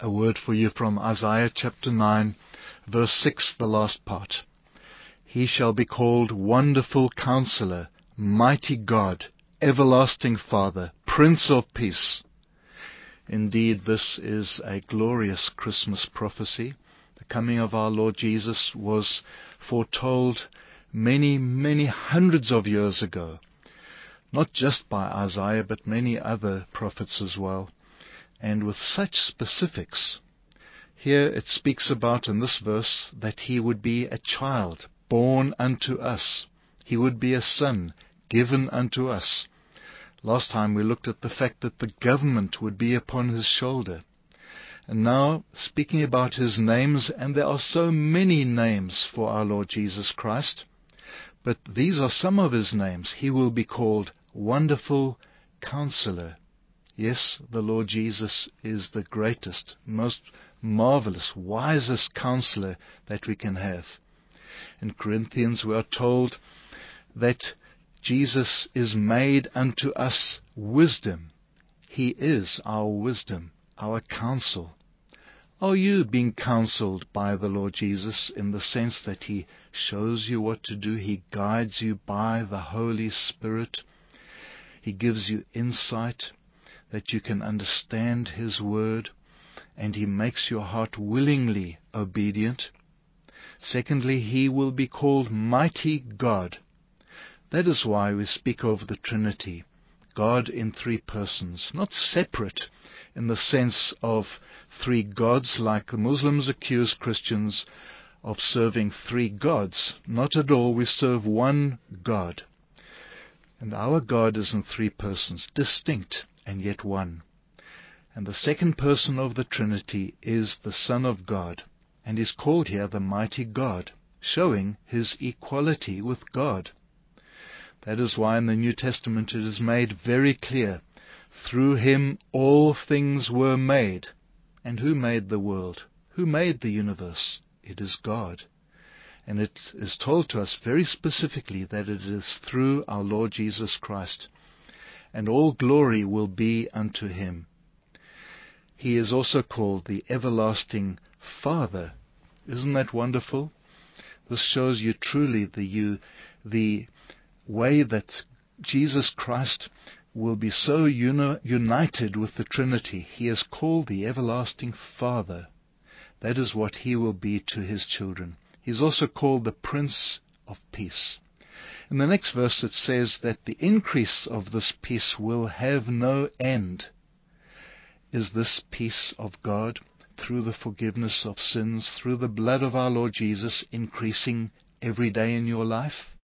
A word for you from Isaiah chapter 9, verse 6, the last part. He shall be called Wonderful Counselor, Mighty God, Everlasting Father, Prince of Peace. Indeed, this is a glorious Christmas prophecy. The coming of our Lord Jesus was foretold many, many hundreds of years ago. Not just by Isaiah, but many other prophets as well. And with such specifics. Here it speaks about in this verse that he would be a child born unto us. He would be a son given unto us. Last time we looked at the fact that the government would be upon his shoulder. And now, speaking about his names, and there are so many names for our Lord Jesus Christ, but these are some of his names. He will be called Wonderful Counselor. Yes, the Lord Jesus is the greatest, most marvelous, wisest counselor that we can have. In Corinthians we are told that Jesus is made unto us wisdom. He is our wisdom, our counsel. Are you being counseled by the Lord Jesus in the sense that He shows you what to do? He guides you by the Holy Spirit. He gives you insight that you can understand His word, and He makes your heart willingly obedient. Secondly, He will be called Mighty God. That is why we speak of the Trinity, God in three persons, not separate in the sense of three gods like the Muslims accuse Christians of serving three gods. Not at all. We serve one God. And our God is in three persons, distinct and yet one. And the second person of the Trinity is the Son of God, and is called here the Mighty God, showing His equality with God. That is why in the New Testament it is made very clear, through Him all things were made. And who made the world? Who made the universe? It is God. And it is told to us very specifically that it is through our Lord Jesus Christ. And all glory will be unto Him. He is also called the Everlasting Father. Isn't that wonderful? This shows you truly the way that Jesus Christ will be so united with the Trinity. He is called the Everlasting Father. That is what He will be to His children. He is also called the Prince of Peace. In the next verse it says that the increase of this peace will have no end. Is this peace of God, through the forgiveness of sins, through the blood of our Lord Jesus, increasing every day in your life?